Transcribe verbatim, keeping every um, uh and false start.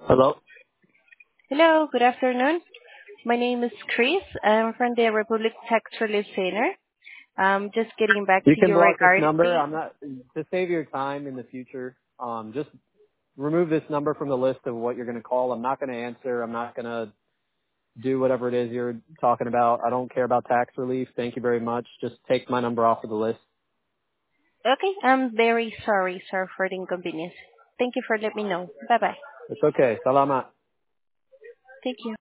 Hello. Hello, good afternoon. My name is Chris. I'm from the Republic Tax Relief Center. Um, just getting back You to can you block this regarding number. the... I'm not to save your time in the future. Um, just remove this number from the list of what you're going to call. I'm not going to answer. I'm not going to do whatever it is you're talking about. I don't care about tax relief. Thank you very much. Just take my number off of the list. Okay, I'm very sorry, sir, for the inconvenience. Thank you for letting me know. Bye-bye. It's okay. Salamat. Thank you.